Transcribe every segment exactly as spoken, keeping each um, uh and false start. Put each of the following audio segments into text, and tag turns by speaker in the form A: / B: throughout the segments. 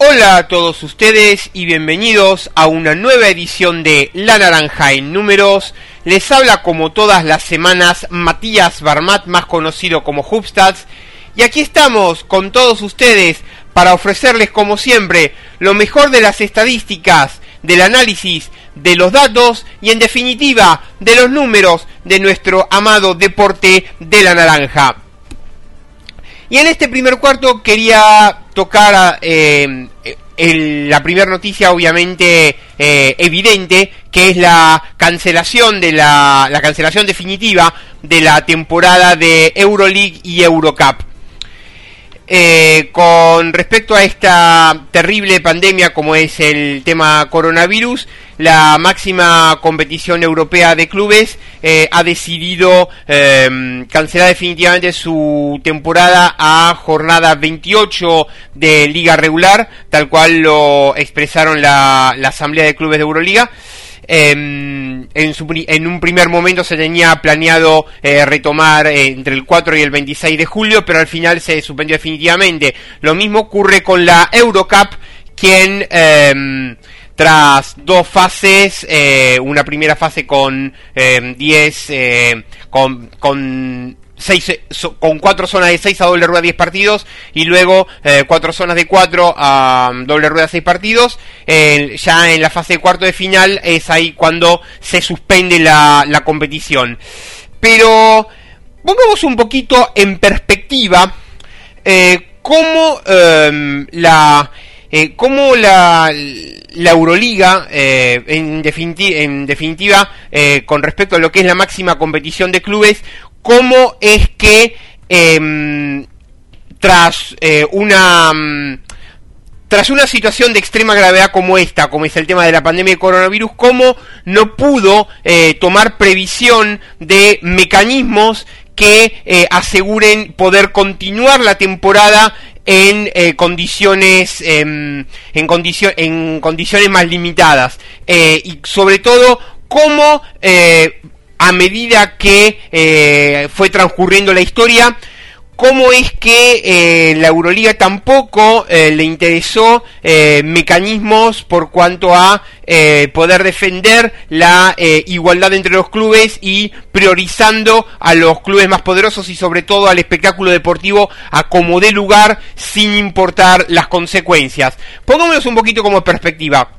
A: Hola a todos ustedes y bienvenidos a una nueva edición de La Naranja en Números. Les habla como todas las semanas Matías Barmat, más conocido como Hubstats, y aquí estamos con todos ustedes para ofrecerles como siempre lo mejor de las estadísticas, del análisis, de los datos y en definitiva de los números de nuestro amado deporte de la naranja. Y en este primer cuarto quería tocar eh, el, la primera noticia obviamente eh, evidente, que es la cancelación de la, la cancelación definitiva de la temporada de Euroleague y Eurocup. Eh, con respecto a esta terrible pandemia como es el tema coronavirus, la máxima competición europea de clubes eh, ha decidido eh, cancelar definitivamente su temporada a jornada veintiocho de liga regular, tal cual lo expresaron la, la Asamblea de Clubes de Euroliga. Eh, en, su, en un primer momento se tenía planeado eh, retomar eh, entre el cuatro y el veintiséis de julio, pero al final se suspendió definitivamente. Lo mismo ocurre con la Eurocup, quien eh, tras dos fases, eh, una primera fase con eh, diez, eh, con, con seis, so, con cuatro zonas de seis a doble rueda diez partidos, y luego eh, cuatro zonas de cuatro a um, doble rueda seis partidos. Eh, ya en la fase de cuarto de final es ahí cuando se suspende la, la competición. Pero pongamos un poquito en perspectiva eh, cómo eh, la eh, cómo la la Euroliga eh, en, definitiva, en definitiva eh, con respecto a lo que es la máxima competición de clubes, cómo es que eh, tras eh, una tras una situación de extrema gravedad como esta, como es el tema de la pandemia de coronavirus, cómo no pudo eh, tomar previsión de mecanismos que eh, aseguren poder continuar la temporada en eh, condiciones eh, en, condicio- en condiciones más limitadas, eh, y sobre todo cómo eh, a medida que eh, fue transcurriendo la historia, cómo es que eh, la Euroliga tampoco eh, le interesó eh, mecanismos por cuanto a eh, poder defender la eh, igualdad entre los clubes y priorizando a los clubes más poderosos y sobre todo al espectáculo deportivo a como dé lugar sin importar las consecuencias. Pongámonos un poquito como perspectiva.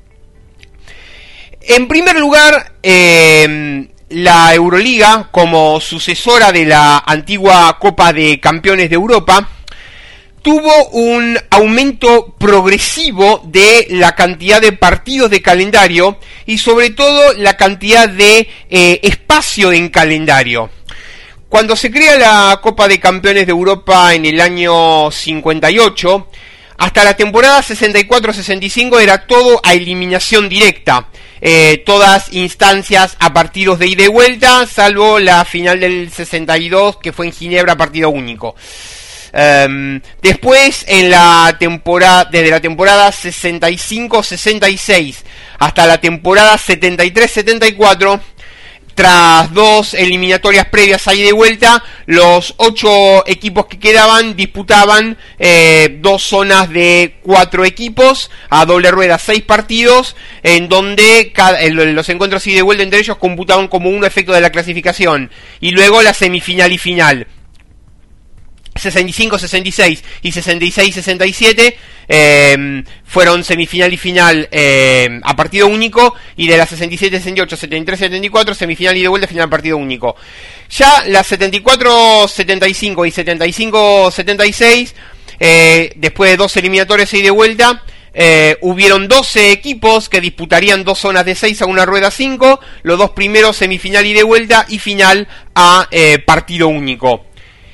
A: En primer lugar, eh, la Euroliga, como sucesora de la antigua Copa de Campeones de Europa, tuvo un aumento progresivo de la cantidad de partidos de calendario y sobre todo la cantidad de eh, espacio en calendario. Cuando se crea la Copa de Campeones de Europa en el año cincuenta y ocho, hasta la temporada sesenta y cuatro sesenta y cinco era todo a eliminación directa. Eh, todas instancias a partidos de ida y vuelta, salvo la final del sesenta y dos, que fue en Ginebra, partido único. Um, después, en la temporada, desde la temporada sesenta y cinco sesenta y seis hasta la temporada setenta y tres setenta y cuatro, tras dos eliminatorias previas a ida y vuelta, los ocho equipos que quedaban disputaban eh, dos zonas de cuatro equipos a doble rueda, seis partidos, en donde cada, el, los encuentros ida y vuelta entre ellos computaban como un efecto de la clasificación, y luego la semifinal y final. sesenta y cinco sesenta y seis y sesenta y seis sesenta y siete eh, fueron semifinal y final eh, a partido único, y de la sesenta y siete sesenta y ocho setenta y tres setenta y cuatro semifinal y de vuelta, final partido único. Ya las setenta y cuatro setenta y cinco y setenta y cinco setenta y seis, eh, después de dos eliminatorias y de vuelta, eh, hubieron doce equipos que disputarían dos zonas de seis a una rueda cinco, los dos primeros semifinal y de vuelta y final a eh, partido único.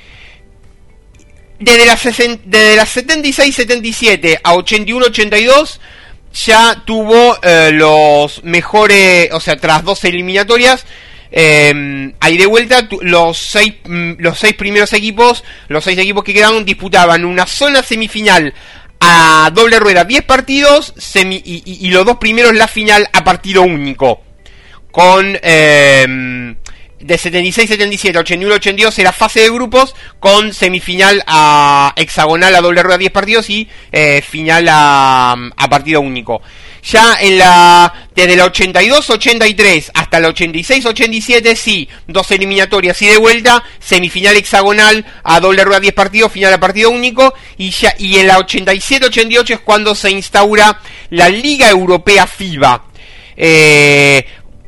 A: Desde las, desde las setenta y seis setenta y siete a ochenta y uno ochenta y dos ya tuvo eh, los mejores, o sea, tras dos eliminatorias, eh, ahí de vuelta, tu, los seis los seis primeros equipos, los seis equipos que quedaron disputaban una zona semifinal a doble rueda, diez partidos, semi, y, y, y los dos primeros la final a partido único, con... Eh, de setenta y seis setenta y siete, ochenta y uno ochenta y dos era fase de grupos con semifinal a hexagonal a doble rueda diez partidos y eh, final a, a partido único. Ya en la desde la ochenta y dos ochenta y tres hasta la ochenta y seis ochenta y siete sí, dos eliminatorias y de vuelta, semifinal hexagonal a doble rueda diez partidos, final a partido único, y ya y en la ochenta y siete ochenta y ocho es cuando se instaura la Liga Europea FIBA. Eh,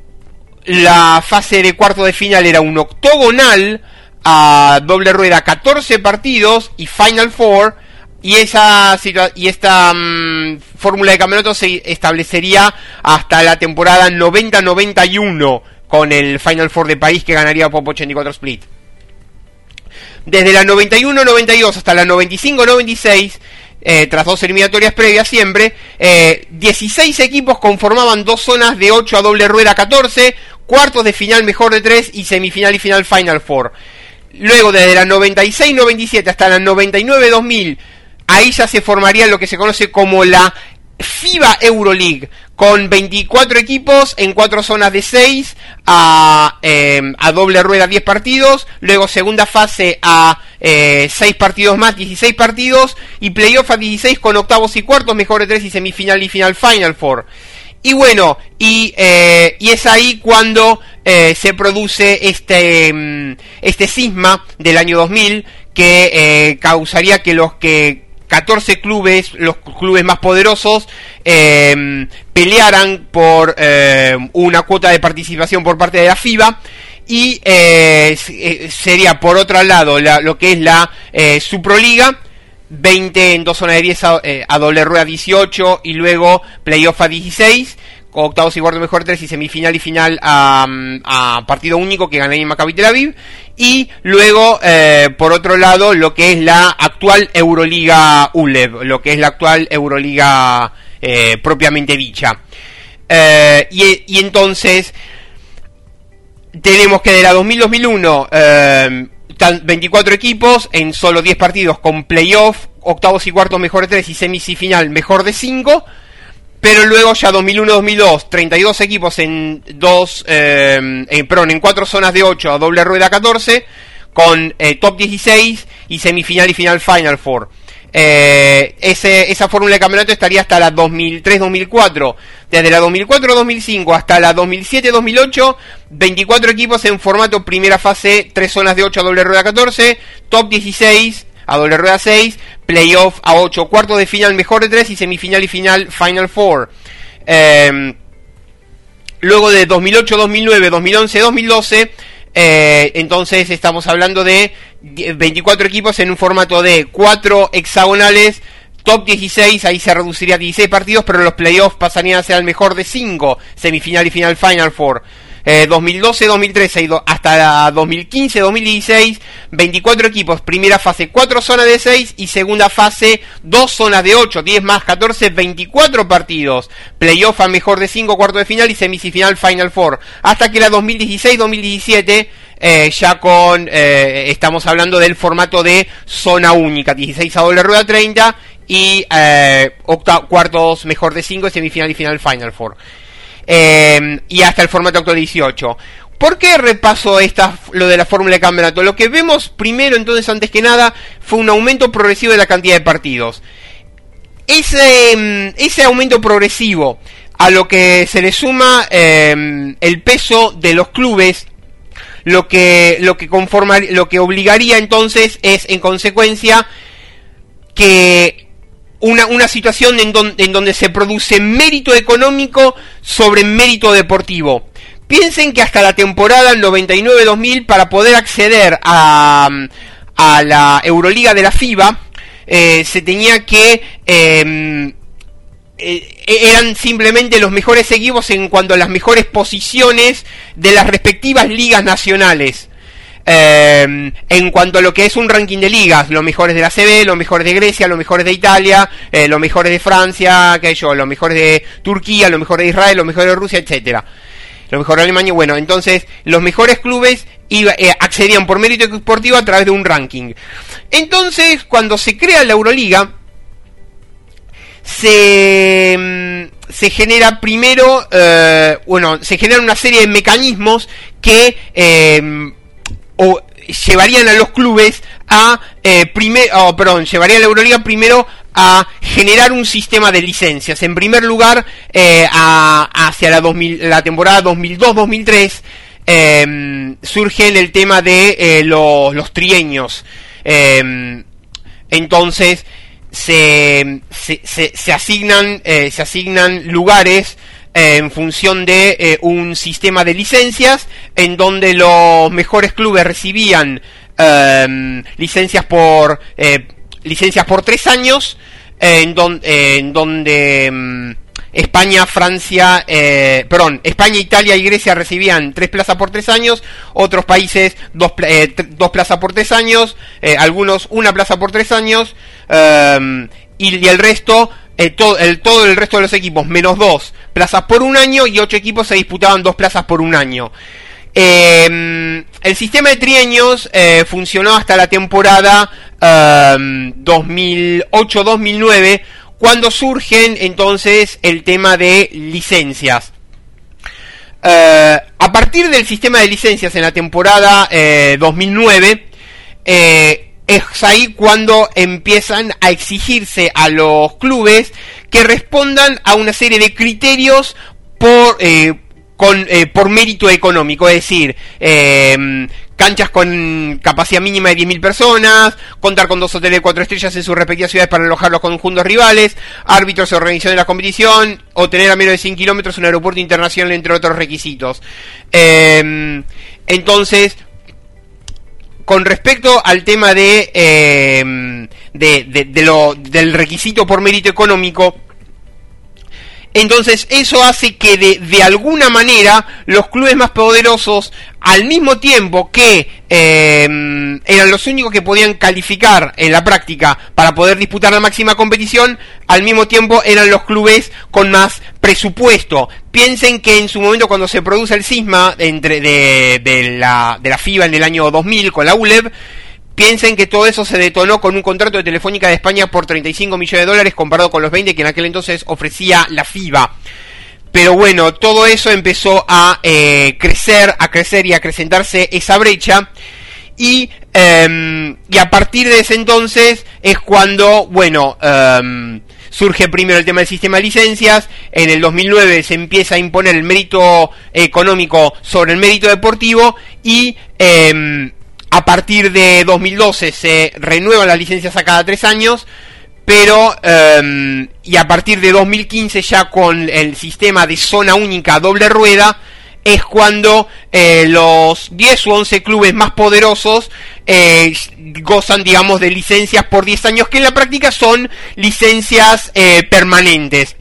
A: la fase de cuarto de final era un octogonal a doble rueda catorce partidos y Final Four. Y esa y esta um, fórmula de campeonato se establecería hasta la temporada noventa noventa y uno con el Final Four de París que ganaría Pop ochenta y cuatro Split. Desde la noventa y uno noventa y dos hasta la noventa y cinco noventa y seis, eh, tras dos eliminatorias previas siempre, eh, dieciséis equipos conformaban dos zonas de ocho a doble rueda catorce, cuartos de final mejor de tres y semifinal y final Final Four. Luego desde la noventa y seis noventa y siete hasta la noventa y nueve dos mil, ahí ya se formaría lo que se conoce como la FIBA Euroleague, con veinticuatro equipos en cuatro zonas de seis a, eh, a doble rueda diez partidos, luego segunda fase a eh, seis partidos más, dieciséis partidos, y playoff a dieciséis con octavos y cuartos, mejor de tres y semifinal y final Final Four. Y bueno, y, eh, y es ahí cuando eh, se produce este, este cisma del año dos mil que eh, causaría que los que catorce clubes, los clubes más poderosos, eh, pelearan por eh, una cuota de participación por parte de la FIBA. Y eh, sería por otro lado la, lo que es la eh, Suproliga, veinte en dos zonas de diez a, eh, a doble rueda dieciocho y luego playoff a dieciséis, con octavos y cuartos mejor tres y semifinal y final a, a partido único que ganaría Maccabi Tel Aviv. Y luego, eh, por otro lado, lo que es la actual Euroliga U L E B, lo que es la actual Euroliga eh, propiamente dicha. Eh, y, y entonces, tenemos que de la dos mil dos mil uno, eh, veinticuatro equipos en solo diez partidos con playoff, octavos y cuartos mejor de tres y semifinal mejor de cinco. Pero luego ya dos mil uno dos mil dos, treinta y dos equipos en dos, eh, en, perdón, en cuatro zonas de ocho a doble rueda catorce, con eh, top dieciséis y semifinal y final Final Four. Eh, ese, esa fórmula de campeonato estaría hasta la dos mil tres dos mil cuatro. Desde la dos mil cuatro dos mil cinco hasta la dos mil siete dos mil ocho, veinticuatro equipos en formato primera fase, tres zonas de ocho a doble rueda catorce, top dieciséis a doble rueda seis, playoff a ocho, cuartos de final mejor de tres y semifinal y final Final Four. Eh, luego de dos mil ocho dos mil nueve dos mil once dos mil doce, eh, entonces estamos hablando de veinticuatro equipos en un formato de cuatro hexagonales, top dieciséis, ahí se reduciría a dieciséis partidos, pero los playoffs pasarían a ser al mejor de cinco, semifinal y final Final Four. Eh, dos mil doce dos mil trece hasta dos mil quince dos mil dieciséis, veinticuatro equipos, primera fase cuatro zonas de seis y segunda fase dos zonas de ocho, diez más catorce, veinticuatro partidos, playoff a mejor de cinco, cuarto de final y semifinal Final Four, hasta que la dos mil dieciséis dos mil diecisiete eh, ya con, eh, estamos hablando del formato de zona única, dieciséis a doble rueda treinta y eh, octa- cuartos mejor de cinco, semifinal y final Final Four. Eh, y hasta el formato actual dieciocho. ¿Por qué repaso esta, lo de la fórmula de campeonato? Lo que vemos primero, entonces, antes que nada, fue un aumento progresivo de la cantidad de partidos. Ese, ese aumento progresivo, a lo que se le suma eh, el peso de los clubes, lo que, lo que conforma, lo que obligaría entonces es, en consecuencia, que Una, una situación en, don, en donde se produce mérito económico sobre mérito deportivo. Piensen que hasta la temporada noventa y nueve dos mil, para poder acceder a, a la Euroliga de la FIBA, eh, se tenía que... Eh, eh, eran simplemente los mejores equipos en cuanto a las mejores posiciones de las respectivas ligas nacionales. Eh, en cuanto a lo que es un ranking de ligas, los mejores de la C B, los mejores de Grecia, los mejores de Italia, eh, los mejores de Francia, qué sé yo, los mejores de Turquía, los mejores de Israel, los mejores de Rusia, etcétera. Los mejores de Alemania. Bueno, entonces los mejores clubes iba, eh, accedían por mérito deportivo a través de un ranking. Entonces, cuando se crea la Euroliga, se, se genera primero, eh, bueno, se generan una serie de mecanismos que eh, o llevarían a los clubes a, eh, primer, oh, perdón, llevarían a la Euroliga primero a generar un sistema de licencias. En primer lugar, eh, a, hacia la, dos mil, la temporada dos mil dos dos mil tres, eh, surge el tema de eh, los, los trienios. Eh, entonces, se, se, se, se asignan, eh, se asignan lugares eh, en función de eh, un sistema de licencias, en donde los mejores clubes recibían eh, licencias por eh, licencias por tres años, eh, en, don, eh, en donde eh, España, Francia, eh, perdón, España, Italia y Grecia recibían tres plazas por tres años, otros países dos, eh, dos plazas por tres años, eh, algunos una plaza por tres años, eh, y, y el resto, eh, todo, el, todo el resto de los equipos, menos dos plazas por un año, y ocho equipos se disputaban dos plazas por un año. Eh, el sistema de trienios eh, funcionó hasta la temporada eh, dos mil ocho dos mil nueve, cuando surgen entonces el tema de licencias. Eh, a partir del sistema de licencias en la temporada eh, dos mil nueve, eh, es ahí cuando empiezan a exigirse a los clubes que respondan a una serie de criterios por... Eh, Con, eh, por mérito económico, es decir, eh, canchas con capacidad mínima de diez mil personas, contar con dos hoteles de cuatro estrellas en sus respectivas ciudades para alojar los conjuntos rivales, árbitros y organización de la competición, o tener a menos de cien kilómetros un aeropuerto internacional, entre otros requisitos. Eh, entonces, con respecto al tema de, eh, de, de, de lo, del requisito por mérito económico, entonces eso hace que de, de alguna manera los clubes más poderosos, al mismo tiempo que eh, eran los únicos que podían calificar en la práctica para poder disputar la máxima competición, al mismo tiempo eran los clubes con más presupuesto. Piensen que en su momento, cuando se produce el cisma entre de, de, la, de la FIBA en el año dos mil con la U L E B, piensen que todo eso se detonó con un contrato de Telefónica de España por treinta y cinco millones de dólares, comparado con los veinte que en aquel entonces ofrecía la FIBA. Pero bueno, todo eso empezó a eh, crecer, a crecer y a acrecentarse esa brecha. Y, eh, y a partir de ese entonces es cuando, bueno, eh, surge primero el tema del sistema de licencias. En el dos mil nueve se empieza a imponer el mérito económico sobre el mérito deportivo, y... Eh, a partir de dos mil doce se renuevan las licencias a cada tres años, pero eh, y a partir de dos mil quince, ya con el sistema de zona única doble rueda, es cuando eh, los diez u once clubes más poderosos eh, gozan, digamos, de licencias por diez años, que en la práctica son licencias eh, permanentes.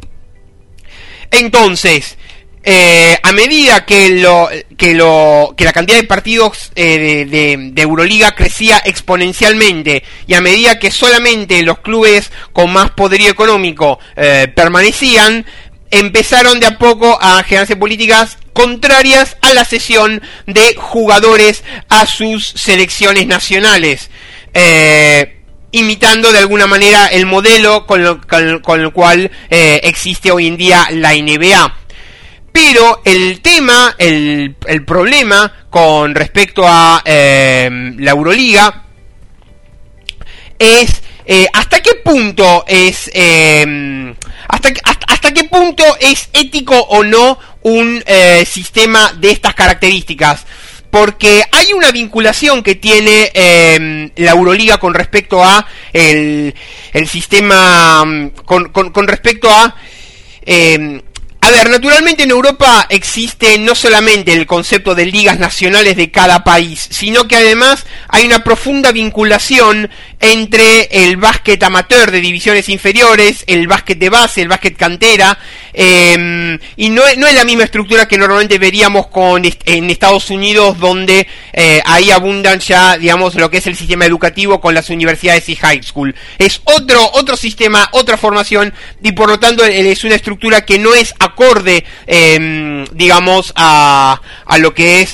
A: Entonces, Eh, a medida que lo que lo que la cantidad de partidos eh, de, de, de Euroliga crecía exponencialmente, y a medida que solamente los clubes con más poderío económico eh, permanecían, empezaron de a poco a generarse políticas contrarias a la cesión de jugadores a sus selecciones nacionales, eh, imitando de alguna manera el modelo con lo, con, con el cual eh, existe hoy en día la N B A. Pero el tema, el, el problema con respecto a eh, la Euroliga es eh, hasta qué punto es eh, hasta, hasta hasta qué punto es ético o no un eh, sistema de estas características. Porque hay una vinculación que tiene eh, la Euroliga con respecto a el, el sistema, con, con, con respecto a eh, A ver, naturalmente en Europa existe no solamente el concepto de ligas nacionales de cada país, sino que además hay una profunda vinculación entre el básquet amateur de divisiones inferiores, el básquet de base, el básquet cantera, eh, y no, no es la misma estructura que normalmente veríamos con en Estados Unidos, donde eh, ahí abundan ya, digamos, lo que es el sistema educativo con las universidades y high school. Es otro, otro sistema, otra formación, y por lo tanto es una estructura que no es acorde, eh, digamos, a, a lo que es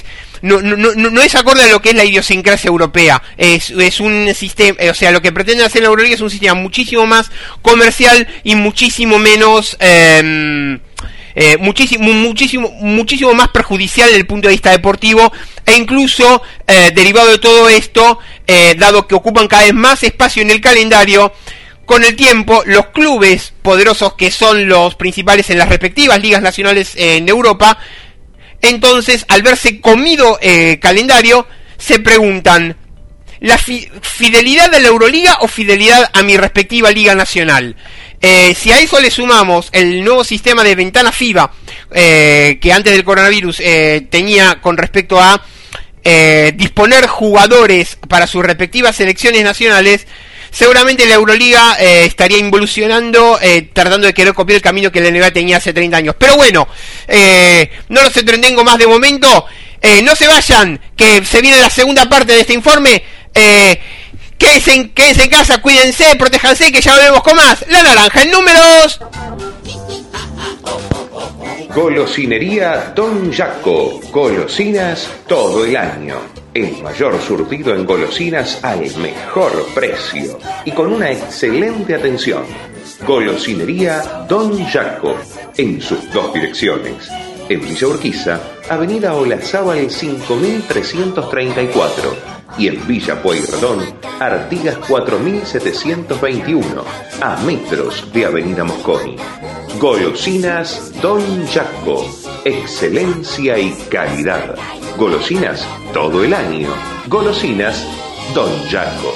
A: no, no, no, no es acorde a lo que es la idiosincrasia europea. Es, es un sistema, o sea, lo que pretende hacer la Euroliga es un sistema muchísimo más comercial y muchísimo menos... Eh, Eh, muchísimo, muchísimo, muchísimo más perjudicial desde el punto de vista deportivo, e incluso eh, derivado de todo esto, eh, dado que ocupan cada vez más espacio en el calendario, con el tiempo los clubes poderosos que son los principales en las respectivas ligas nacionales eh, en Europa, entonces al verse comido eh, calendario, se preguntan: ¿la fi- fidelidad a la Euroliga o fidelidad a mi respectiva liga nacional? Eh, si a eso le sumamos el nuevo sistema de ventana FIBA eh, que antes del coronavirus eh, tenía con respecto a eh, disponer jugadores para sus respectivas selecciones nacionales, seguramente la Euroliga eh, estaría involucionando, eh, tratando de querer copiar el camino que la N B A tenía hace treinta años. Pero bueno, eh, no los entretengo más de momento. Eh, no se vayan, que se viene la segunda parte de este informe. Eh, Quédense en, quédense en casa, cuídense, protéjanse, que ya volvemos con más La Naranja en números.
B: Golosinería Don Jaco. Golosinas todo el año. El mayor surtido en golosinas al mejor precio y con una excelente atención. Golosinería Don Jaco, en sus dos direcciones. En Villa Urquiza, Avenida Olazábal cinco mil trescientos treinta y cuatro. Y en Villa Pueyrredón, Artigas cuatro mil setecientos veintiuno, a metros de Avenida Mosconi. Golosinas Don Jaco, excelencia y calidad. Golosinas todo el año. Golosinas Don Jaco.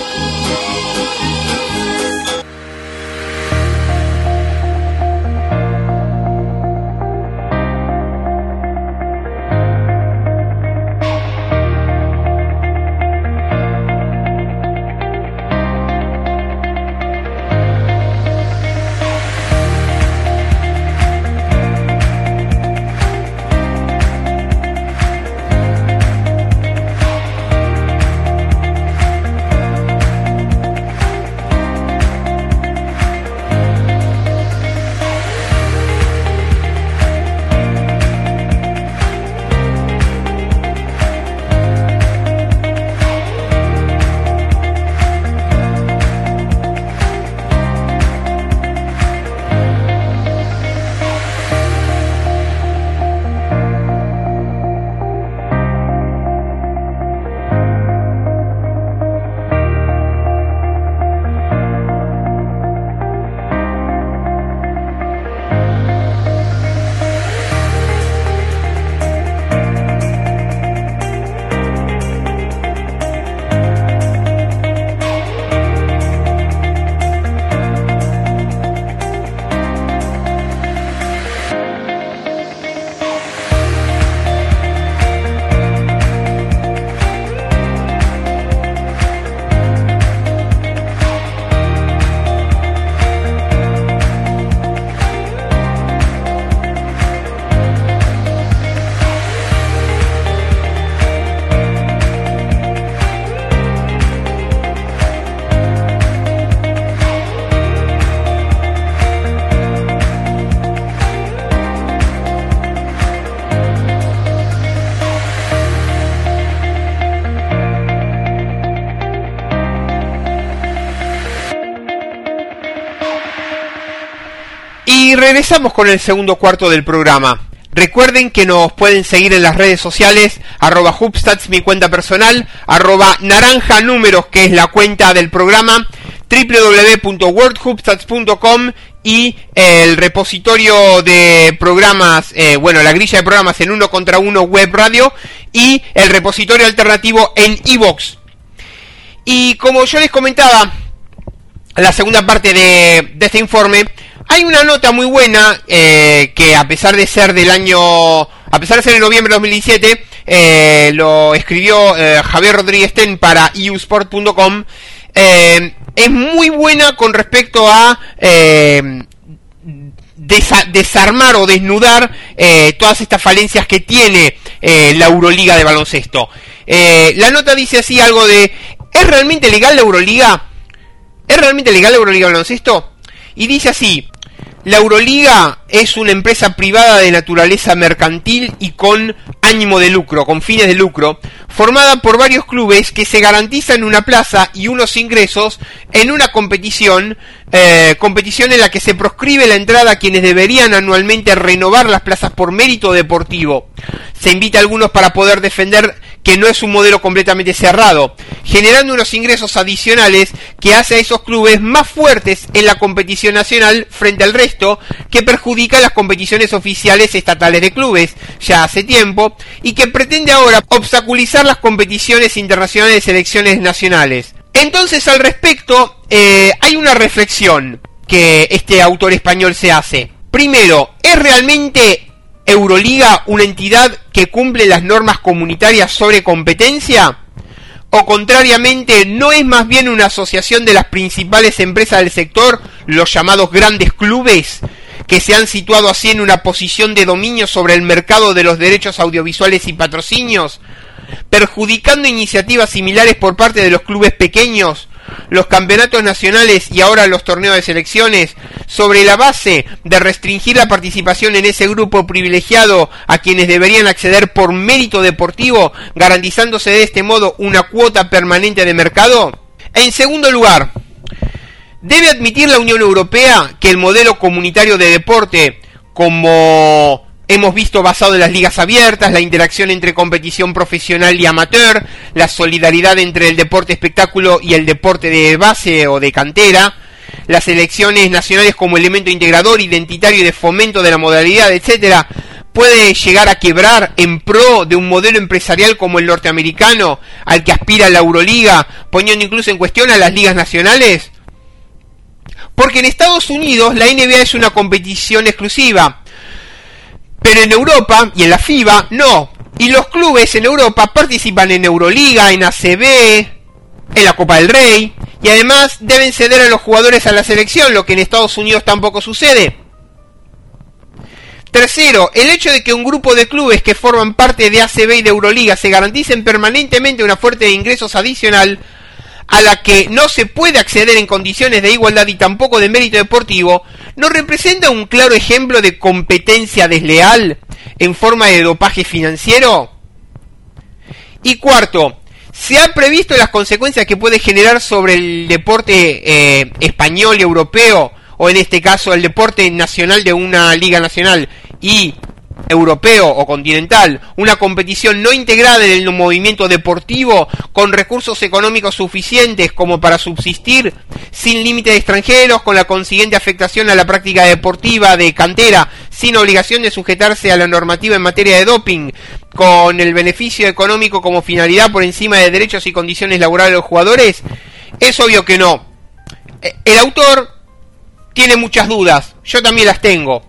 A: Y regresamos con el segundo cuarto del programa. Recuerden que nos pueden seguir en las redes sociales, arroba Hubstats, mi cuenta personal, arroba naranja números, que es la cuenta del programa, doble u doble u doble u punto world hubstats punto com, y el repositorio de programas, eh, bueno, la grilla de programas en uno contra uno web radio, y el repositorio alternativo en iVoox. Y como yo les comentaba, la segunda parte de, de este informe, hay una nota muy buena eh, que a pesar de ser del año, a pesar de ser en noviembre de dos mil diecisiete, eh, lo escribió eh, Javier Rodríguez Ten para e u sport punto com. Eh, es muy buena con respecto a eh, desa- desarmar o desnudar eh, todas estas falencias que tiene eh, la Euroliga de baloncesto. Eh, la nota dice así algo de: ¿es realmente legal la Euroliga? ¿Es realmente legal la Euroliga de baloncesto? Y dice así: La Euroliga es una empresa privada de naturaleza mercantil y con ánimo de lucro, con fines de lucro, formada por varios clubes que se garantizan una plaza y unos ingresos en una competición, eh, competición en la que se proscribe la entrada a quienes deberían anualmente renovar las plazas por mérito deportivo. Se invita a algunos para poder defender que no es un modelo completamente cerrado, generando unos ingresos adicionales que hace a esos clubes más fuertes en la competición nacional frente al resto, que perjudica las competiciones oficiales estatales de clubes ya hace tiempo y que pretende ahora obstaculizar las competiciones internacionales de selecciones nacionales. Entonces, al respecto, eh, hay una reflexión que este autor español se hace. Primero, ¿es realmente Euroliga una entidad que cumple las normas comunitarias sobre competencia? ¿O contrariamente no es más bien una asociación de las principales empresas del sector, los llamados grandes clubes, que se han situado así en una posición de dominio sobre el mercado de los derechos audiovisuales y patrocinios, perjudicando iniciativas similares por parte de los clubes pequeños, los campeonatos nacionales y ahora los torneos de selecciones, sobre la base de restringir la participación en ese grupo privilegiado a quienes deberían acceder por mérito deportivo, garantizándose de este modo una cuota permanente de mercado? En segundo lugar, ¿debe admitir la Unión Europea que el modelo comunitario de deporte, como hemos visto basado en las ligas abiertas, la interacción entre competición profesional y amateur, la solidaridad entre el deporte espectáculo y el deporte de base o de cantera, las selecciones nacionales como elemento integrador, identitario y de fomento de la modalidad, etcétera, puede llegar a quebrar en pro de un modelo empresarial como el norteamericano, al que aspira la Euroliga, poniendo incluso en cuestión a las ligas nacionales? Porque en Estados Unidos la N B A es una competición exclusiva, pero en Europa y en la FIBA no. Y los clubes en Europa participan en Euroliga, en A C B, en la Copa del Rey, y además deben ceder a los jugadores a la selección, lo que en Estados Unidos tampoco sucede. Tercero, el hecho de que un grupo de clubes que forman parte de A C B y de Euroliga se garanticen permanentemente una fuente de ingresos adicional a la que no se puede acceder en condiciones de igualdad y tampoco de mérito deportivo, ¿no representa un claro ejemplo de competencia desleal en forma de dopaje financiero? Y cuarto, ¿se han previsto las consecuencias que puede generar sobre el deporte eh, español y europeo, o en este caso el deporte nacional de una liga nacional y europeo o continental, una competición no integrada en el movimiento deportivo con recursos económicos suficientes como para subsistir, sin límites de extranjeros, con la consiguiente afectación a la práctica deportiva de cantera, sin obligación de sujetarse a la normativa en materia de doping, con el beneficio económico como finalidad por encima de derechos y condiciones laborales de los jugadores? Es obvio que no. El autor tiene muchas dudas, yo también las tengo.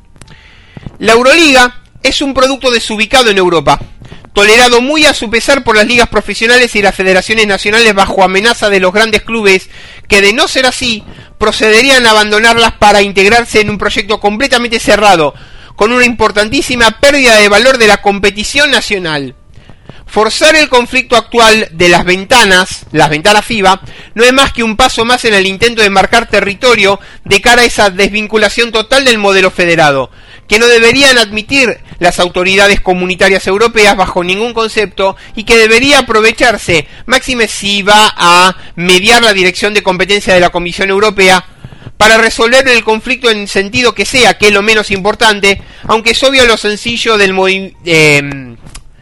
A: La Euroliga es un producto desubicado en Europa, tolerado muy a su pesar por las ligas profesionales y las federaciones nacionales bajo amenaza de los grandes clubes que, de no ser así, procederían a abandonarlas para integrarse en un proyecto completamente cerrado, con una importantísima pérdida de valor de la competición nacional. Forzar el conflicto actual de las ventanas, las ventanas FIBA, no es más que un paso más en el intento de marcar territorio de cara a esa desvinculación total del modelo federado, que no deberían admitir las autoridades comunitarias europeas bajo ningún concepto y que debería aprovecharse, máxime si va a mediar la Dirección de Competencia de la Comisión Europea, para resolver el conflicto en sentido que sea, que es lo menos importante, aunque es obvio lo sencillo del movimiento... Eh,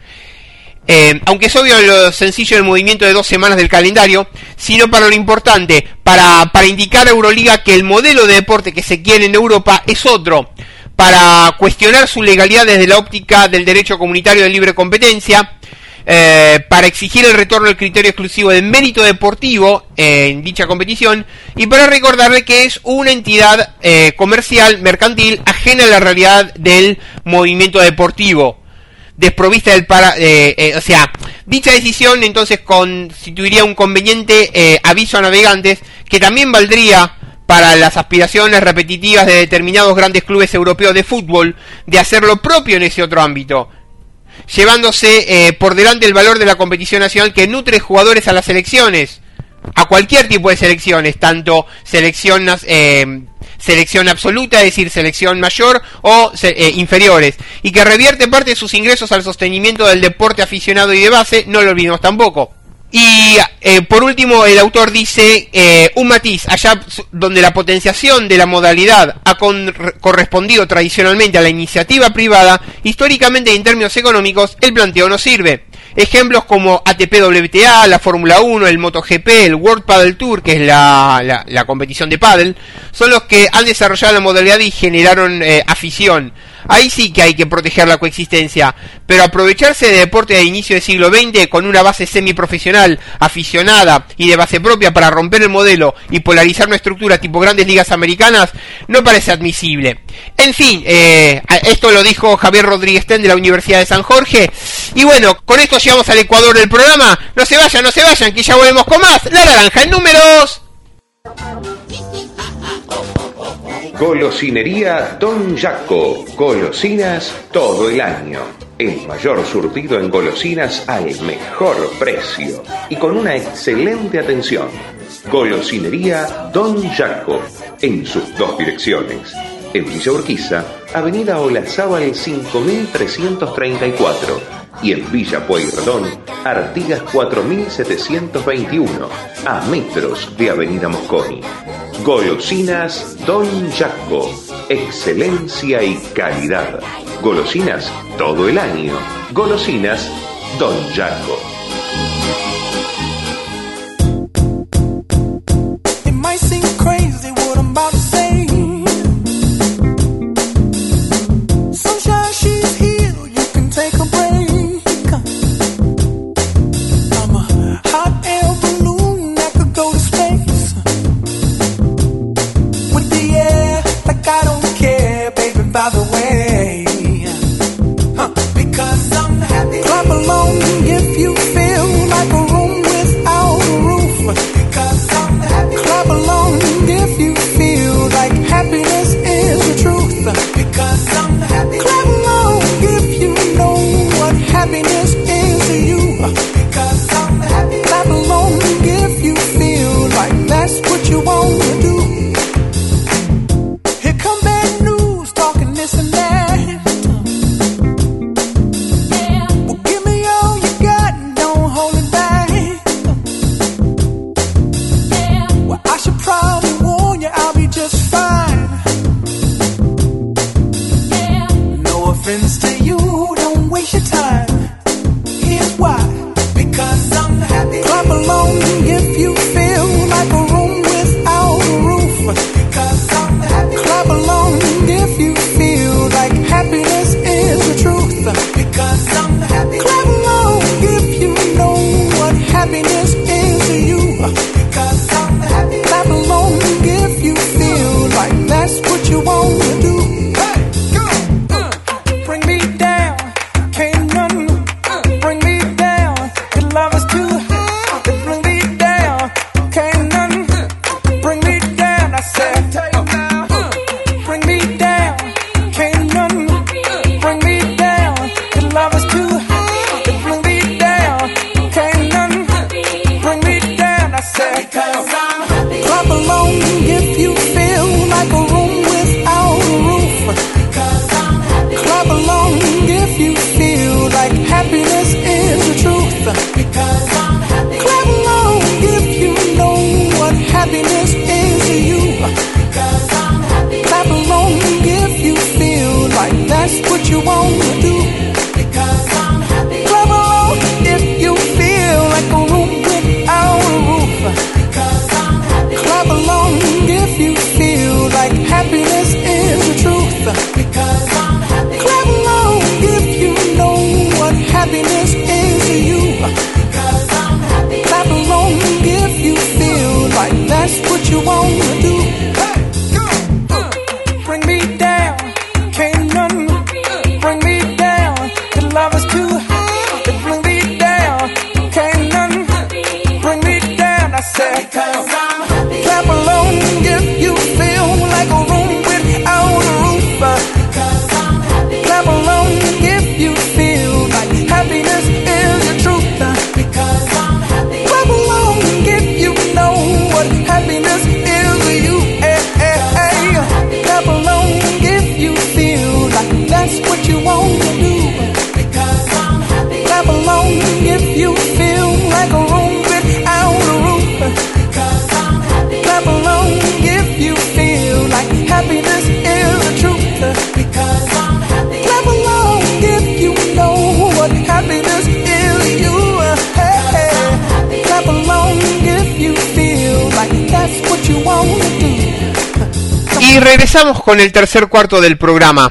A: Eh, aunque es obvio lo sencillo del movimiento de dos semanas del calendario, sino para lo importante, para, para indicar a Euroliga que el modelo de deporte que se quiere en Europa es otro, para cuestionar su legalidad desde la óptica del derecho comunitario de libre competencia, eh, para exigir el retorno al criterio exclusivo de mérito deportivo eh, en dicha competición, y para recordarle que es una entidad eh, comercial, mercantil, ajena a la realidad del movimiento deportivo, desprovista del para, eh, eh, o sea, dicha decisión entonces constituiría un conveniente eh, aviso a navegantes que también valdría para las aspiraciones repetitivas de determinados grandes clubes europeos de fútbol de hacer lo propio en ese otro ámbito, llevándose eh, por delante el valor de la competición nacional que nutre jugadores a las selecciones, a cualquier tipo de selecciones, tanto selección eh, selección absoluta, es decir, selección mayor o eh, inferiores, y que revierte parte de sus ingresos al sostenimiento del deporte aficionado y de base, no lo olvidemos tampoco. Y eh, por último, el autor dice eh, un matiz: allá donde la potenciación de la modalidad ha con, correspondido tradicionalmente a la iniciativa privada, históricamente y en términos económicos el planteo no sirve. Ejemplos como A T P W T A, la Fórmula uno, el MotoGP, el World Padel Tour, que es la, la, la competición de pádel, son los que han desarrollado la modalidad y generaron eh, afición. Ahí sí que hay que proteger la coexistencia, pero aprovecharse de deporte de inicio del siglo veinte con una base semiprofesional, aficionada y de base propia para romper el modelo y polarizar una estructura tipo grandes ligas americanas no parece admisible. En fin, eh, esto lo dijo Javier Rodríguez Ten de la Universidad de San Jorge. Y bueno, con esto llegamos al Ecuador del programa. No se vayan, no se vayan, que ya volvemos con más La Naranja en Números.
B: Golosinería Don Jaco. Golosinas todo el año. El mayor surtido en golosinas al mejor precio y con una excelente atención. Golosinería Don Jaco, en sus dos direcciones. En Villa Urquiza, Avenida Olazábal cinco mil trescientos treinta y cuatro, y en Villa Pueyrredón, Artigas cuatro mil setecientos veintiuno, a metros de Avenida Mosconi. Golosinas Don Jaco, excelencia y calidad. Golosinas todo el año. Golosinas Don Jaco.
C: Bring me down, can't none bring me down.
A: Y regresamos con el tercer cuarto del programa.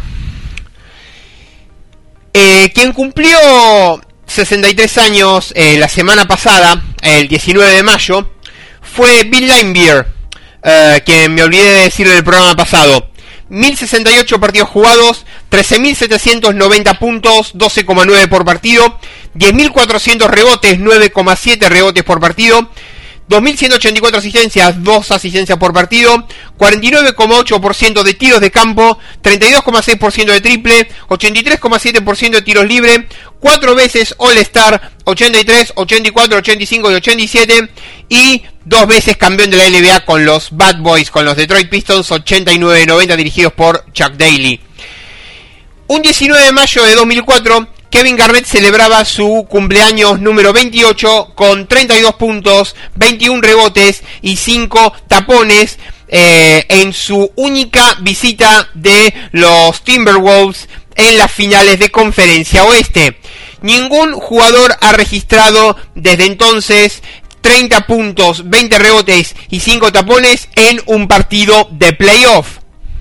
A: Eh, quien cumplió sesenta y tres años eh, la semana pasada, el diecinueve de mayo, fue Bill Laimbeer, eh, quien me olvidé de decir en el programa pasado. mil sesenta y ocho partidos jugados, trece mil setecientos noventa puntos, doce coma nueve por partido, diez mil cuatrocientos rebotes, nueve coma siete rebotes por partido, dos mil ciento ochenta y cuatro asistencias, dos asistencias por partido, cuarenta y nueve coma ocho por ciento de tiros de campo, treinta y dos coma seis por ciento de triple, ochenta y tres coma siete por ciento de tiros libres, cuatro veces All-Star, ochenta y tres, ochenta y cuatro, ochenta y cinco y ochenta y siete, y dos veces campeón de la N B A con los Bad Boys, con los Detroit Pistons, ochenta y nueve noventa, dirigidos por Chuck Daly. Un diecinueve de mayo de dos mil cuatro, Kevin Garnett celebraba su cumpleaños número veintiocho con treinta y dos puntos, veintiún rebotes y cinco tapones eh, en su única visita de los Timberwolves en las finales de Conferencia Oeste. Ningún jugador ha registrado desde entonces treinta puntos, veinte rebotes y cinco tapones en un partido de playoff.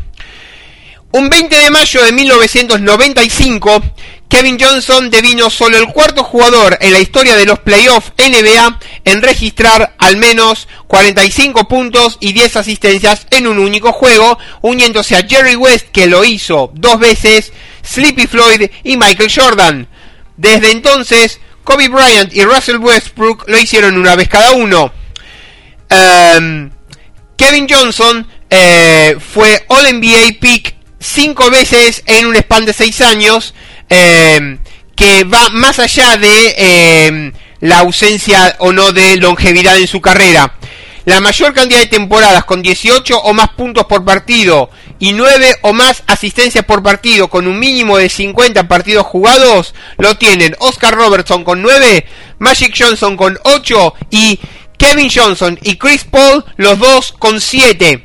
A: Un veinte de mayo de mil novecientos noventa y cinco, Kevin Johnson devino solo el cuarto jugador en la historia de los playoffs N B A en registrar al menos cuarenta y cinco puntos y diez asistencias en un único juego, uniéndose a Jerry West, que lo hizo dos veces, Sleepy Floyd y Michael Jordan. Desde entonces, Kobe Bryant y Russell Westbrook lo hicieron una vez cada uno. Um, Kevin Johnson eh, fue All N B A Pick cinco veces en un span de seis años, eh, que va más allá de eh, la ausencia o no de longevidad en su carrera. La mayor cantidad de temporadas con dieciocho o más puntos por partido y nueve o más asistencias por partido con un mínimo de cincuenta partidos jugados lo tienen Oscar Robertson con nueve, Magic Johnson con ocho y Kevin Johnson y Chris Paul los dos con siete.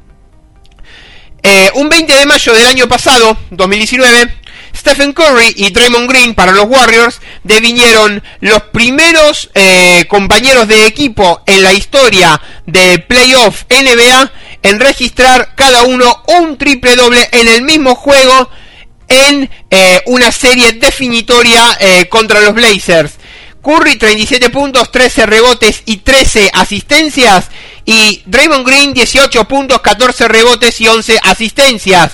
A: Eh, un veinte de mayo del año pasado, dos mil diecinueve, Stephen Curry y Draymond Green para los Warriors devinieron los primeros eh, compañeros de equipo en la historia de playoff N B A en registrar cada uno un triple doble en el mismo juego en eh, una serie definitoria eh, contra los Blazers. Curry treinta y siete puntos, trece rebotes y trece asistencias, y Draymond Green dieciocho puntos, catorce rebotes y once asistencias.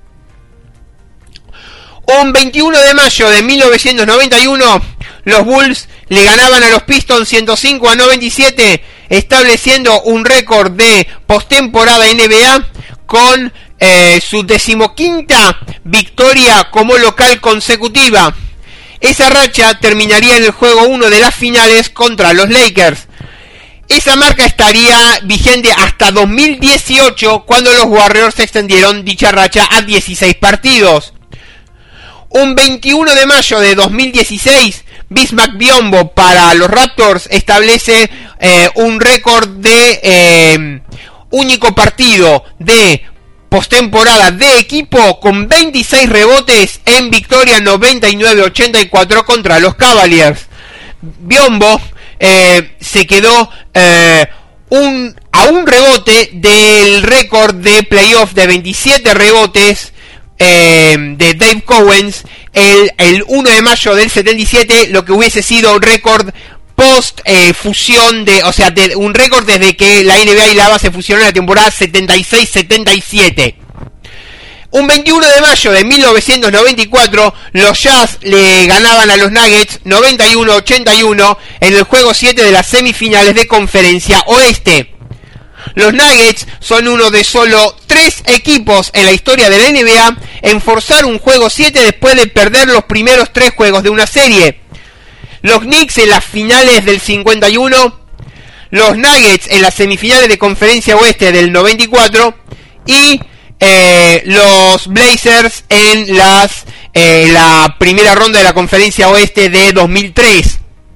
A: Un veintiuno de mayo de mil novecientos noventa y uno, los Bulls le ganaban a los Pistons ciento cinco a noventa y siete, estableciendo un récord de postemporada N B A con eh, su decimoquinta victoria como local consecutiva. Esa racha terminaría en el juego uno de las finales contra los Lakers. Esa marca estaría vigente hasta dos mil dieciocho, cuando los Warriors extendieron dicha racha a dieciséis partidos. Un veintiuno de mayo de dos mil dieciséis, Bismack Biyombo para los Raptors establece eh, un récord de eh, único partido de postemporada de equipo con veintiséis rebotes en victoria noventa y nueve a ochenta y cuatro contra los Cavaliers. Biyombo eh, se quedó eh, un, a un rebote del récord de playoff de veintisiete rebotes eh, de Dave Cowens el, el uno de mayo del setenta y siete, lo que hubiese sido un récord post eh, fusión de, o sea, de, un récord desde que la N B A y la A B A se fusionaron en la temporada setenta y seis setenta y siete. Un veintiuno de mayo de mil novecientos noventa y cuatro, los Jazz le ganaban a los Nuggets noventa y uno a ochenta y uno en el juego siete de las semifinales de Conferencia Oeste. Los Nuggets son uno de solo tres equipos en la historia de la N B A en forzar un juego siete después de perder los primeros tres juegos de una serie. Los Knicks en las finales del cincuenta y uno, los Nuggets en las semifinales de Conferencia Oeste del noventa y cuatro y eh, los Blazers en las eh, la primera ronda de la Conferencia Oeste de dos mil tres.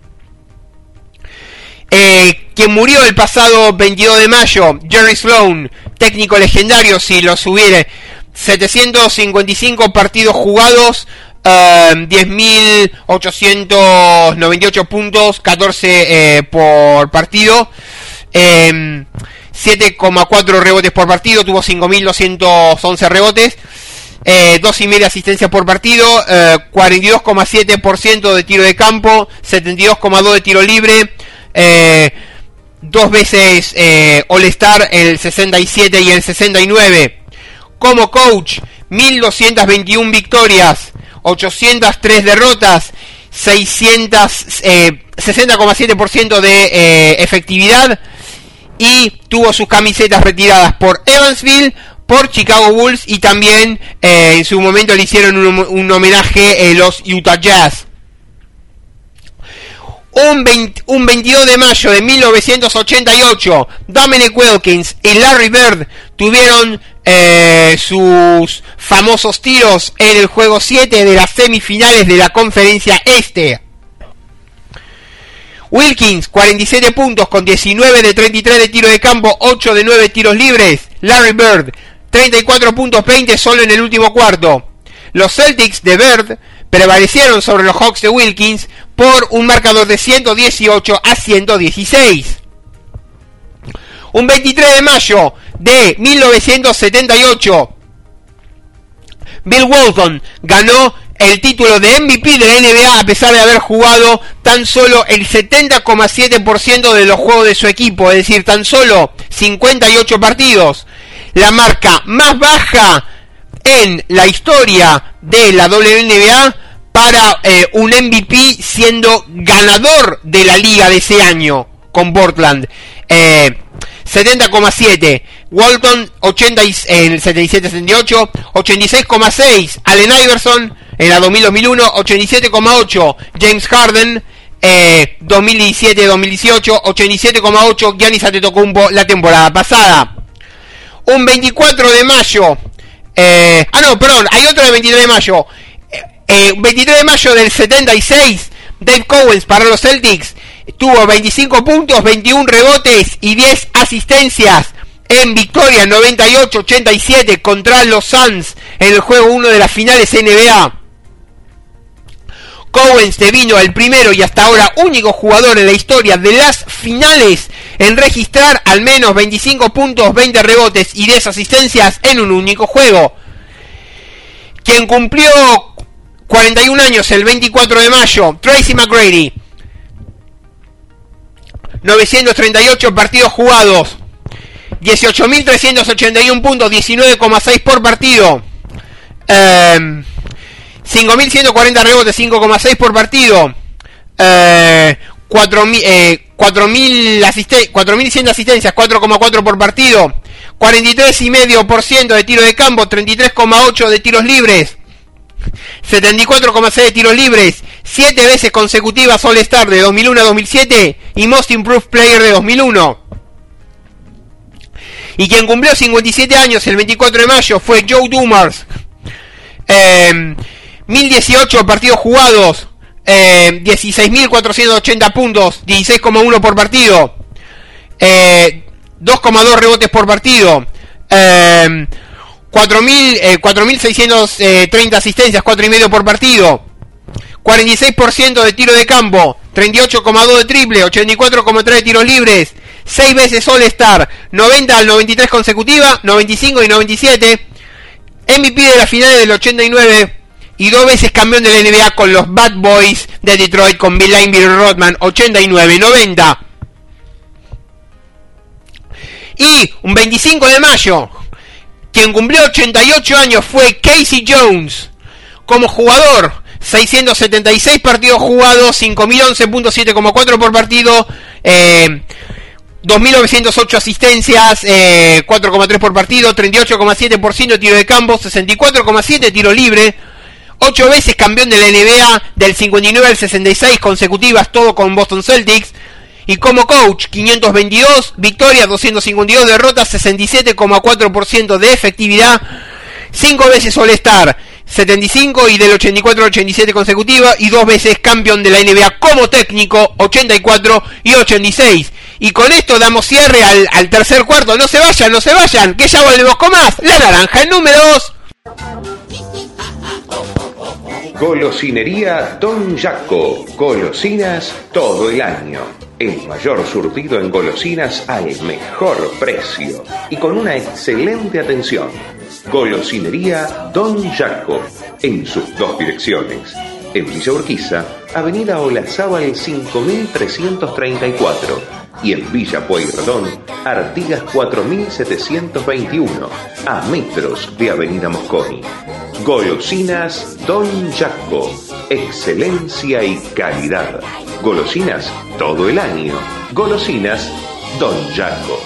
A: Eh, quien murió el pasado veintidós de mayo, Jerry Sloan, técnico legendario si los hubiere, setecientos cincuenta y cinco partidos jugados, Uh, diez mil ochocientos noventa y ocho puntos, catorce eh, por partido. Eh, siete coma cuatro rebotes por partido, tuvo cinco mil doscientos once rebotes, eh, dos y media asistencias por partido, eh, cuarenta y dos coma siete por ciento de tiro de campo, setenta y dos coma dos por ciento de tiro libre, eh, dos veces eh, All-Star, el sesenta y siete y el sesenta y nueve. Como coach, mil doscientas veintiuna victorias, ochocientas tres derrotas, seiscientos, eh, sesenta coma siete por ciento de eh, efectividad, y tuvo sus camisetas retiradas por Evansville, por Chicago Bulls, y también eh, en su momento le hicieron un, un homenaje eh, los Utah Jazz. Un, veinte, un veintidós de mayo de mil novecientos ochenta y ocho, Dominic Wilkins y Larry Bird tuvieron eh, sus famosos tiros en el juego siete de las semifinales de la Conferencia Este. Wilkins, cuarenta y siete puntos con diecinueve de treinta y tres de tiro de campo, ocho de nueve tiros libres. Larry Bird, treinta y cuatro puntos, veinte solo en el último cuarto. Los Celtics de Bird prevalecieron sobre los Hawks de Wilkins por un marcador de ciento dieciocho a ciento dieciséis. Un veintitrés de mayo de mil novecientos setenta y ocho, Bill Walton ganó el título de M V P de la N B A a pesar de haber jugado tan solo el setenta coma siete por ciento de los juegos de su equipo, es decir, tan solo cincuenta y ocho partidos. La marca más baja en la historia de la W N B A para eh, un M V P siendo ganador de la liga de ese año con Portland. Eh, setenta coma siete. Walton ochenta en el setenta y siete setenta y ocho, ochenta y seis coma seis. Allen Iverson en la dos mil dos mil uno, ochenta y siete coma ocho. James Harden eh, dos mil diecisiete dos mil dieciocho, ochenta y siete coma ocho. Giannis Antetokounmpo la temporada pasada. Un veinticuatro de mayo. Eh, ah no, perdón, hay otro de veintitrés de mayo. Eh, veintitrés de mayo del setenta y seis, Dave Cowens para los Celtics tuvo veinticinco puntos, veintiún rebotes y diez asistencias en victoria noventa y ocho a ochenta y siete contra los Suns en el juego uno de las finales N B A. Cowens devino el primero y hasta ahora único jugador en la historia de las finales en registrar al menos veinticinco puntos, veinte rebotes y diez asistencias en un único juego. Quien cumplió cuarenta y un años el veinticuatro de mayo, Tracy McGrady. novecientos treinta y ocho partidos jugados, dieciocho mil trescientos ochenta y uno puntos, diecinueve coma seis por partido. Eh, cinco mil ciento cuarenta rebotes, cinco coma seis por partido. Eh, cuatro mil asisten- cuatro mil cien asistencias, cuatro coma cuatro por partido. cuarenta y tres coma cinco por ciento de tiro de campo, treinta y tres coma ocho de tiros libres. setenta y cuatro coma seis de tiros libres, siete veces consecutivas All-Star de dos mil uno a dos mil siete y Most Improved Player de dos mil uno. Y quien cumplió cincuenta y siete años el veinticuatro de mayo fue Joe Dumars. Eh, mil dieciocho partidos jugados, eh, dieciséis mil cuatrocientos ochenta puntos, dieciséis coma uno por partido, eh, dos coma dos rebotes por partido, eh, cuatro mil seiscientos treinta asistencias, cuatro coma cinco por partido, cuarenta y seis por ciento de tiro de campo, treinta y ocho coma dos de triple, ochenta y cuatro coma tres de tiros libres, seis veces All-Star, noventa al noventa y tres consecutiva, noventa y cinco y noventa y siete, M V P de la final del ochenta y nueve y dos veces campeón de la N B A con los Bad Boys de Detroit con Bill Laimbeer y Rodman, ochenta y nueve y noventa. Y un veinticinco de mayo, quien cumplió ochenta y ocho años fue Casey Jones. Como jugador, seiscientos setenta y seis partidos jugados, cinco mil once puntos, siete coma cuatro por partido, eh, dos mil novecientos ocho asistencias, eh, cuatro coma tres por partido, treinta y ocho coma siete por ciento de tiro de campo, sesenta y cuatro coma siete de tiro libre, ocho veces campeón de la N B A del cincuenta y nueve al sesenta y seis consecutivas, todo con Boston Celtics. Y como coach, quinientos veintidós victorias, doscientos cincuenta y dos derrotas, sesenta y siete coma cuatro por ciento de efectividad, cinco veces All-Star, setenta y cinco y del ochenta y cuatro al ochenta y siete consecutiva, y dos veces campeón de la N B A como técnico, ochenta y cuatro y ochenta y seis. Y con esto damos cierre al, al tercer cuarto. No se vayan, no se vayan, que ya volvemos con más. La naranja en números.
B: Golosinería Don Jaco. Golosinas todo el año. El mayor surtido en golosinas al mejor precio y con una excelente atención. Golosinería Don Jaco, en sus dos direcciones. En Villa Urquiza, Avenida Olazábal cinco mil trescientos treinta y cuatro y en Villa Pueyrredón, Artigas cuatro mil setecientos veintiuno, a metros de Avenida Mosconi. Golosinas Don Jaco, excelencia y calidad. Golosinas todo el año. Golosinas Don Jaco.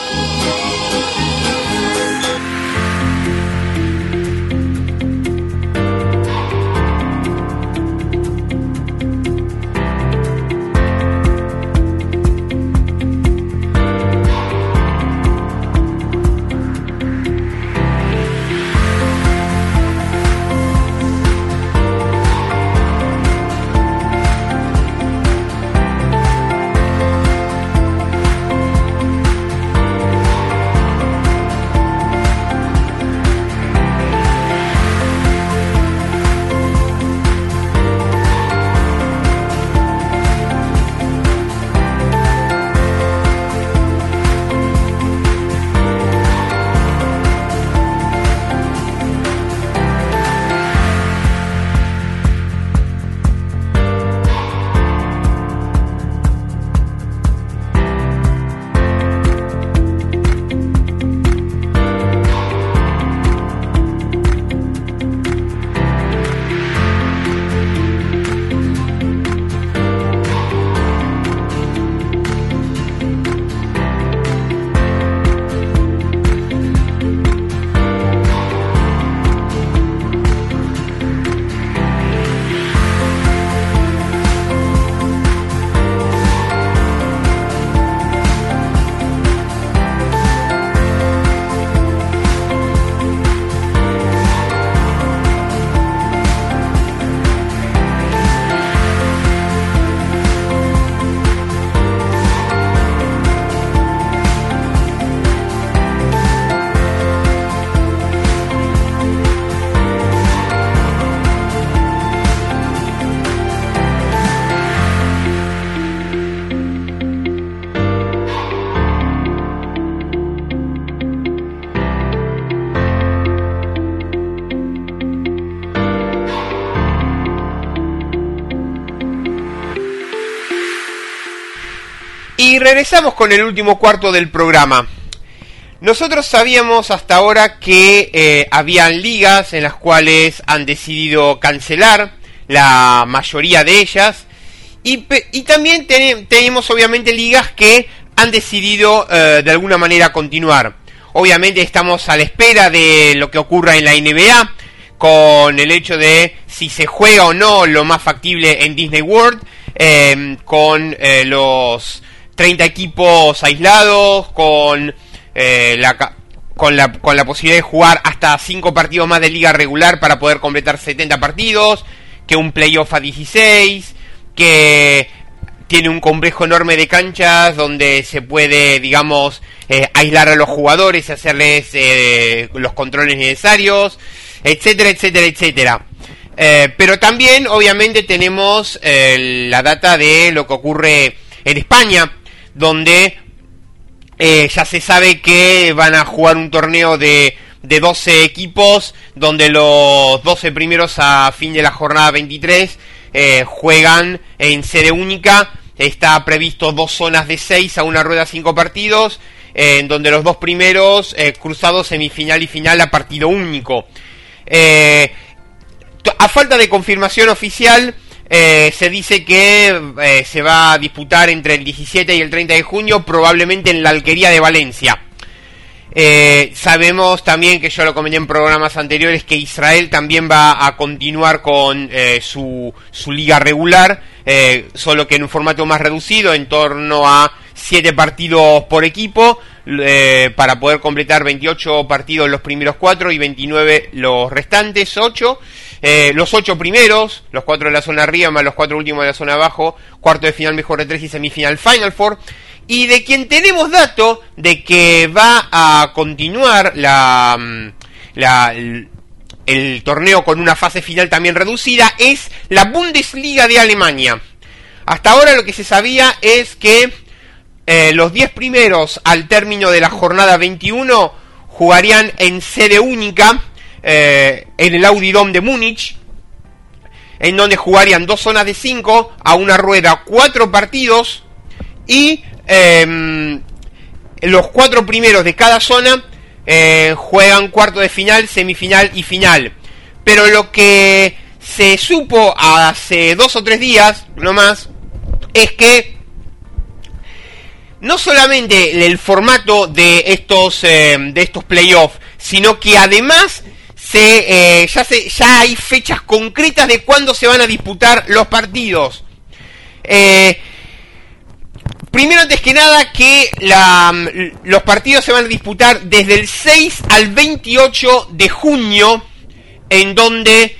A: Y regresamos con el último cuarto del programa. Nosotros sabíamos hasta ahora que eh, habían ligas en las cuales han decidido cancelar, la mayoría de ellas, y, y también ten, tenemos obviamente ligas que han decidido eh, de alguna manera continuar. Obviamente estamos a la espera de lo que ocurra en la N B A, con el hecho de si se juega o no lo más factible en Disney World, eh, con eh, los treinta equipos aislados, con eh, la con la con la posibilidad de jugar hasta cinco partidos más de liga regular para poder completar setenta partidos, que un playoff a dieciséis, que tiene un complejo enorme de canchas donde se puede, digamos, eh, aislar a los jugadores y hacerles eh, los controles necesarios, etcétera, etcétera, etcétera. Eh, pero también, obviamente, tenemos eh, la data de lo que ocurre en España, donde eh, ya se sabe que van a jugar un torneo de, de doce equipos, donde los doce primeros a fin de la jornada veintitrés eh, juegan en sede única. Está previsto dos zonas de seis a una rueda cinco partidos, eh, en donde los dos primeros eh, cruzados semifinal y final a partido único. Eh, a falta de confirmación oficial, Eh, se dice que eh, se va a disputar entre el diecisiete y el treinta de junio, probablemente en la Alquería de Valencia. Eh, sabemos también, que yo lo comenté en programas anteriores, que Israel también va a continuar con eh, su, su liga regular, eh, solo que en un formato más reducido, en torno a siete partidos por equipo, eh, para poder completar veintiocho partidos los primeros cuatro y veintinueve los restantes ocho. Eh, los ocho primeros, los cuatro de la zona arriba más los cuatro últimos de la zona abajo, cuarto de final, mejor de tres y semifinal Final Four. Y de quien tenemos dato de que va a continuar la, la el, el torneo con una fase final también reducida es la Bundesliga de Alemania. Hasta ahora lo que se sabía es que eh, los diez primeros al término de la jornada veintiuno jugarían en sede única eh, en el Audi Dome de Múnich, en donde jugarían dos zonas de cinco, a una rueda cuatro partidos, y eh, los cuatro primeros de cada zona eh, juegan cuarto de final, semifinal y final. Pero lo que se supo hace dos o tres días, no más, es que no solamente el formato de estos eh, de estos playoffs, sino que además se, eh, ya, se, ya hay fechas concretas de cuándo se van a disputar los partidos. Eh, primero, antes que nada, que la, los partidos se van a disputar desde el seis al veintiocho de junio, en donde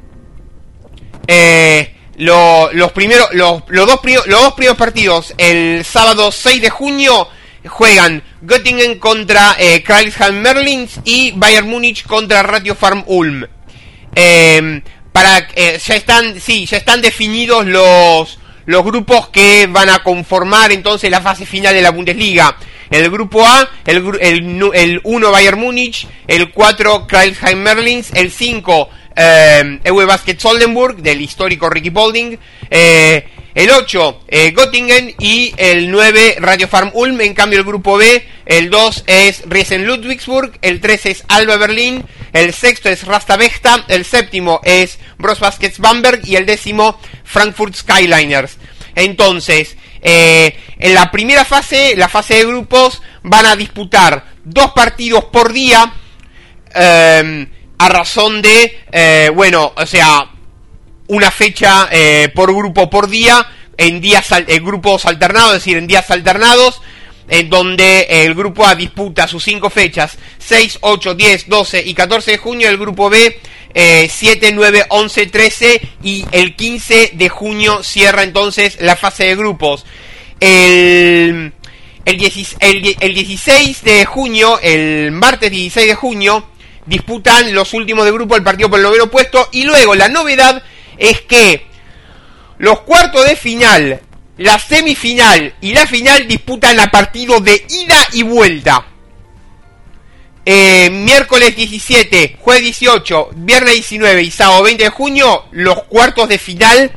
A: eh, lo, los primeros los, los, dos primeros, los dos primeros partidos, el sábado seis de junio, juegan Göttingen contra eh, Crailsheim Merlins y Bayern Múnich contra Ratio Farm Ulm. Eh, para eh, ya están, sí, ya están definidos los los grupos que van a conformar entonces la fase final de la Bundesliga. El grupo A, el el, el uno Bayern Múnich, el cuatro Crailsheim Merlins, el cinco eh, E W Basket Oldenburg del histórico Ricky Polding, eh, el ocho eh, Göttingen y el nueve Radio Farm Ulm. En cambio el grupo B, el dos es Riesen Ludwigsburg, el tres es Alba Berlin, el sexto es Rasta Vechta, el séptimo es Bros Baskets Bamberg y el décimo Frankfurt Skyliners. Entonces, eh, en la primera fase, la fase de grupos, van a disputar dos partidos por día, eh, a razón de, eh, bueno, o sea, una fecha eh, por grupo por día, en días en grupos alternados, es decir, en días alternados, en donde el grupo A disputa sus cinco fechas, seis, ocho, diez, doce y catorce de junio, el grupo B eh, siete, nueve, once, trece y el quince de junio cierra entonces la fase de grupos. El, el, dieciséis, el, el dieciséis de junio, el martes dieciséis de junio, disputan los últimos de grupo el partido por el noveno puesto, y luego la novedad es que los cuartos de final, la semifinal y la final disputan a partidos de ida y vuelta. Eh, miércoles diecisiete, jueves dieciocho, viernes diecinueve y sábado veinte de junio, los cuartos de final.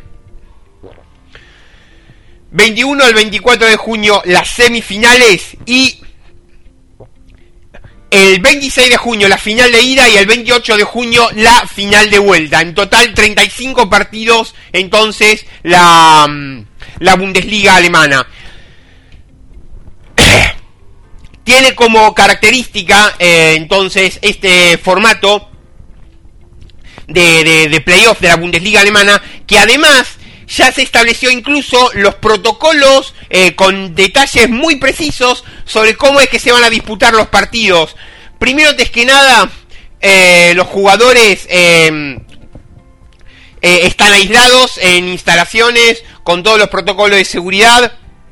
A: veintiuno al veinticuatro de junio, las semifinales. Y el veintiséis de junio, la final de ida. Y el veintiocho de junio, la final de vuelta. En total, treinta y cinco partidos, entonces, la, la Bundesliga alemana. Tiene como característica, eh, entonces, este formato de, de, de playoff de la Bundesliga alemana, que además ya se estableció incluso los protocolos eh, con detalles muy precisos sobre cómo es que se van a disputar los partidos. Primero, antes que nada, eh, los jugadores eh, eh, están aislados en instalaciones con todos los protocolos de seguridad.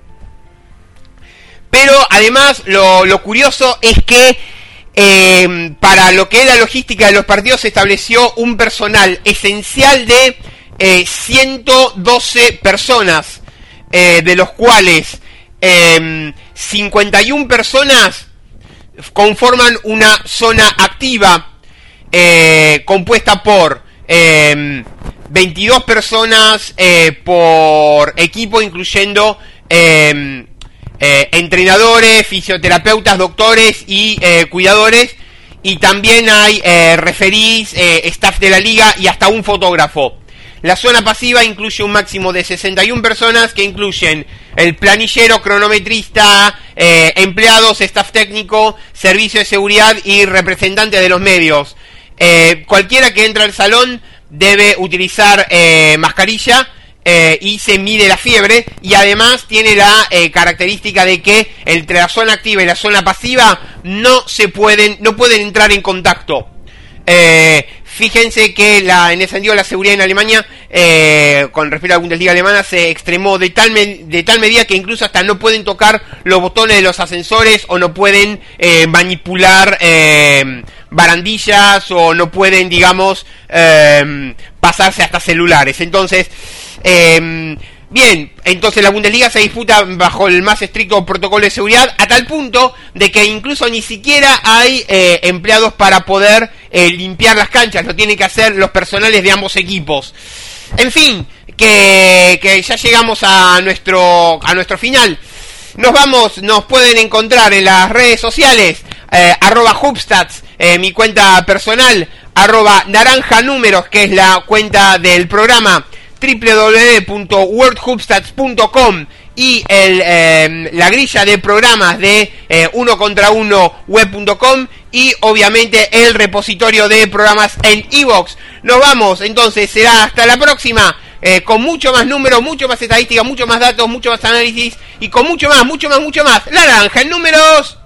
A: Pero además lo, lo curioso es que eh, para lo que es la logística de los partidos se estableció un personal esencial de eh, ciento doce personas, eh, de los cuales eh, cincuenta y una personas conforman una zona activa eh, compuesta por eh, veintidós personas eh, por equipo, incluyendo eh, Eh, entrenadores, fisioterapeutas, doctores y eh, cuidadores, y también hay eh, referís, eh, staff de la liga y hasta un fotógrafo. La zona pasiva incluye un máximo de sesenta y una personas, que incluyen el planillero, cronometrista, eh, empleados, staff técnico, servicio de seguridad y representantes de los medios. Eh, cualquiera que entre al salón debe utilizar eh, mascarilla. Eh, y se mide la fiebre, y además tiene la eh, característica de que entre la zona activa y la zona pasiva no se pueden, no pueden entrar en contacto. Eh, fíjense que la, en ese sentido la seguridad en Alemania, eh, con respecto a la Bundesliga alemana, se extremó de tal, me, de tal medida que incluso hasta no pueden tocar los botones de los ascensores, o no pueden eh, manipular eh, barandillas, o no pueden, digamos, eh, pasarse hasta celulares. Entonces, Eh, Bien, entonces la Bundesliga se disputa bajo el más estricto protocolo de seguridad, a tal punto de que incluso ni siquiera hay eh, empleados para poder eh, limpiar las canchas, lo tienen que hacer los personales de ambos equipos. En fin, que, que ya llegamos a nuestro, a nuestro final. Nos vamos, nos pueden encontrar en las redes sociales, eh, arroba Hubstats, eh, mi cuenta personal, arroba Naranja Números, que es la cuenta del programa, doble u doble u doble u punto world hubstats punto com, y el, eh, la grilla de programas de eh, uno contra uno web punto com, y obviamente el repositorio de programas en iVoox. Nos vamos, entonces será hasta la próxima, eh, con mucho más números, mucho más estadística, mucho más datos, mucho más análisis, y con mucho más, mucho más, mucho más. La Naranja en Números.